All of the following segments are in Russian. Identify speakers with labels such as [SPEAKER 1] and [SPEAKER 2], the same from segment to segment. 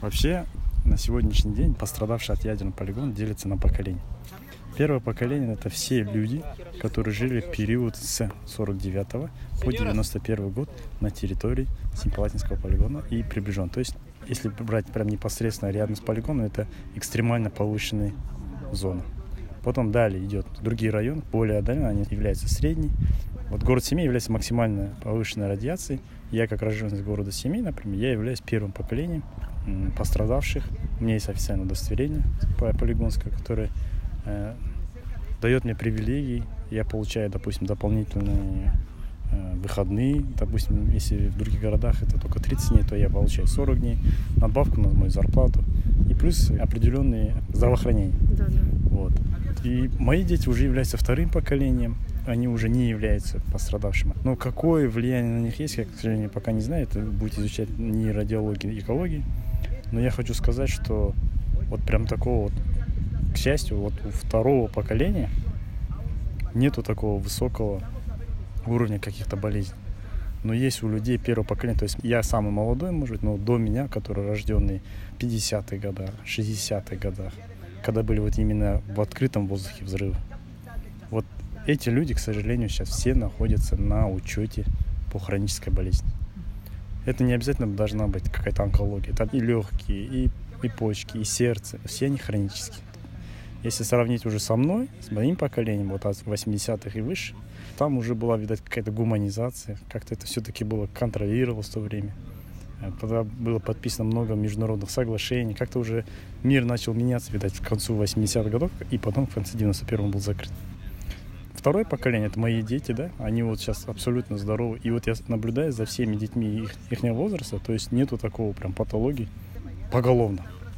[SPEAKER 1] Вообще, на сегодняшний день пострадавший от ядерного полигона делится на поколения. Первое поколение – это все люди, которые жили в период с 49 по 91 год на территории Семипалатинского полигона и приближен. То есть, если брать прям непосредственно рядом с полигоном, это экстремально повышенная зона. Потом далее идет другие районы, более отдаленные, они являются средней. Вот город Семей является максимально повышенной радиацией. Я, как уроженец города Семей, например, я являюсь первым поколением пострадавших. У меня есть официальное удостоверение полигонское, которое дает мне привилегии. Я получаю, допустим, дополнительные выходные. Допустим, если в других городах это только 30 дней, то я получаю 40 дней, надбавку на мою зарплату и плюс определенные здравоохранения.
[SPEAKER 2] Да.
[SPEAKER 1] Вот. И мои дети уже являются вторым поколением, они уже не являются пострадавшими. Но какое влияние на них есть, я, к сожалению, пока не знаю. Это будет изучать не радиология, экология. Но я хочу сказать, что вот прям такого вот, к счастью, вот у второго поколения нету такого высокого уровня каких-то болезней. Но есть у людей первого поколения, то есть я самый молодой, может быть, но до меня, которые рожденные в 50-х годах, 60-х годах, когда были вот именно в открытом воздухе взрывы. Вот эти люди, к сожалению, сейчас все находятся на учете по хронической болезни. Это не обязательно должна быть какая-то онкология. Там и легкие, и почки, и сердце. Все они хронические. Если сравнить уже со мной, с моим поколением, вот от 80-х и выше, там уже была, видать, какая-то гуманизация. Как-то это все-таки было контролировалось в то время. Тогда было подписано много международных соглашений. Как-то уже мир начал меняться, видать, к концу 80-х годов, и потом в конце 91-го был закрыт. Второе поколение, это мои дети, да, они вот сейчас абсолютно здоровы. И вот я наблюдаю за всеми детьми их возраста, то есть нету такого прям патологии поголовно.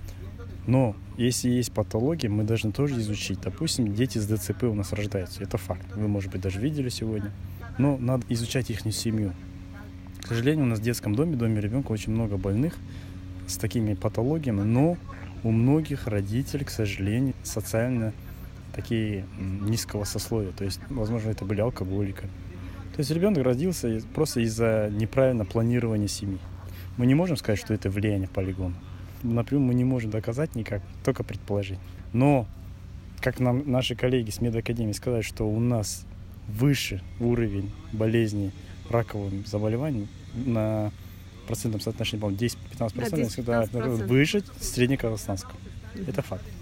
[SPEAKER 1] Но если есть патология, мы должны тоже изучить. Допустим, дети с ДЦП у нас рождаются, это факт. Вы, может быть, даже видели сегодня. Но надо изучать их семью. К сожалению, у нас в детском доме ребенка очень много больных с такими патологиями, но у многих родителей, к сожалению, социально такие низкого сословия. То есть, возможно, это были алкоголики. То есть ребенок родился просто из-за неправильного планирования семьи. Мы не можем сказать, что это влияние полигона. Например, мы не можем доказать никак, только предположить. Но, как нам наши коллеги с медакадемии сказали, что у нас выше уровень болезней раковым заболеванием на процентном соотношении, по-моему, 10-15%,
[SPEAKER 2] 10-15%.
[SPEAKER 1] выше среднеказахстанского. Это факт.